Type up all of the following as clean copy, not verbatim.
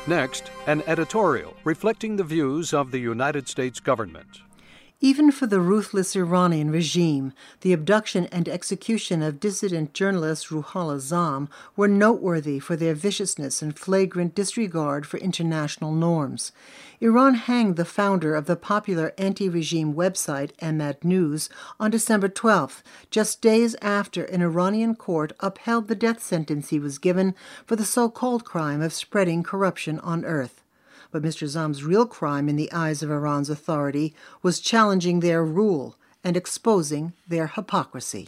Next, an editorial reflecting the views of the United States government. Even for the ruthless Iranian regime, the abduction and execution of dissident journalist Ruhollah Zam were noteworthy for their viciousness and flagrant disregard for international norms. Iran hanged the founder of the popular anti-regime website Ahmad News on December 12th, just days after an Iranian court upheld the death sentence he was given for the so-called crime of spreading corruption on earth. But Mr. Zam's real crime in the eyes of Iran's authority was challenging their rule and exposing their hypocrisy.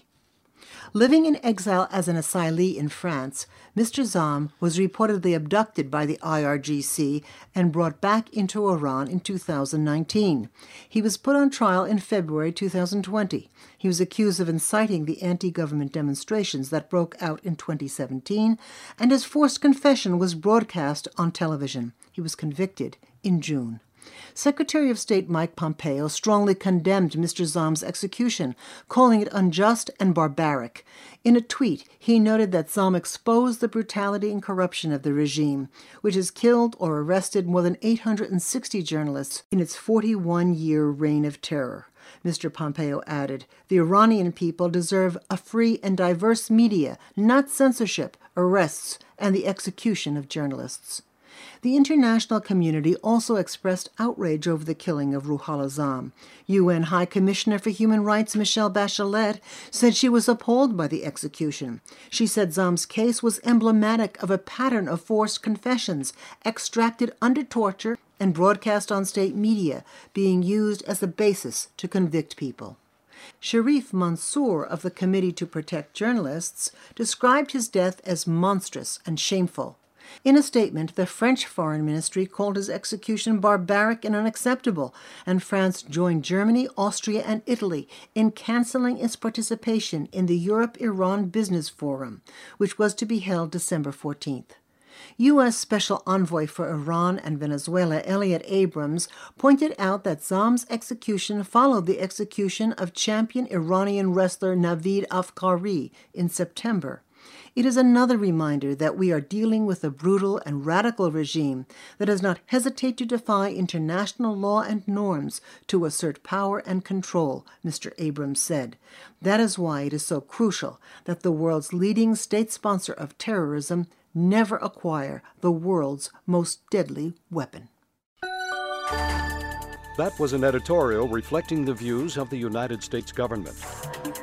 Living in exile as an asylee in France, Mr. Zam was reportedly abducted by the IRGC and brought back into Iran in 2019. He was put on trial in February 2020. He was accused of inciting the anti-government demonstrations that broke out in 2017, and his forced confession was broadcast on television. He was convicted in June. Secretary of State Mike Pompeo strongly condemned Mr. Zam's execution, calling it unjust and barbaric. In a tweet, he noted that Zam exposed the brutality and corruption of the regime, which has killed or arrested more than 860 journalists in its 41-year reign of terror. Mr. Pompeo added, "The Iranian people deserve a free and diverse media, not censorship, arrests, and the execution of journalists." The international community also expressed outrage over the killing of Ruhollah Zam. UN High Commissioner for Human Rights Michelle Bachelet said she was appalled by the execution. She said Zam's case was emblematic of a pattern of forced confessions, extracted under torture and broadcast on state media, being used as a basis to convict people. Sharif Mansour of the Committee to Protect Journalists described his death as monstrous and shameful. In a statement, the French Foreign Ministry called his execution barbaric and unacceptable, and France joined Germany, Austria, and Italy in canceling its participation in the Europe-Iran Business Forum, which was to be held December 14th. U.S. Special Envoy for Iran and Venezuela Elliot Abrams pointed out that Zam's execution followed the execution of champion Iranian wrestler Navid Afkari in September. It is another reminder that we are dealing with a brutal and radical regime that does not hesitate to defy international law and norms to assert power and control, Mr. Abrams said. That is why it is so crucial that the world's leading state sponsor of terrorism never acquire the world's most deadly weapon. That was an editorial reflecting the views of the United States government.